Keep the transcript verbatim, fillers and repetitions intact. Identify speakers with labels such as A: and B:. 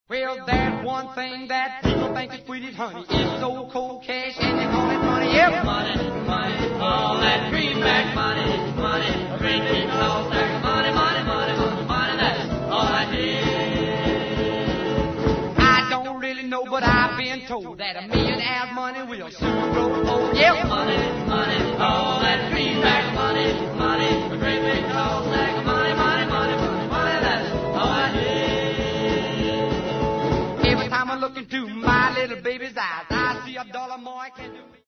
A: Well, there's one thing that people think is sweet as honey. It's so cold cash and they call it money. Yep.
B: Money, money, all that greenback money, money, great big tall stack of money, money, money, money, money, that's all I need.
A: I don't really know, but I've been told that a millionaire's money will soon grow old. Yep.
B: Money, money, all that greenback money, money,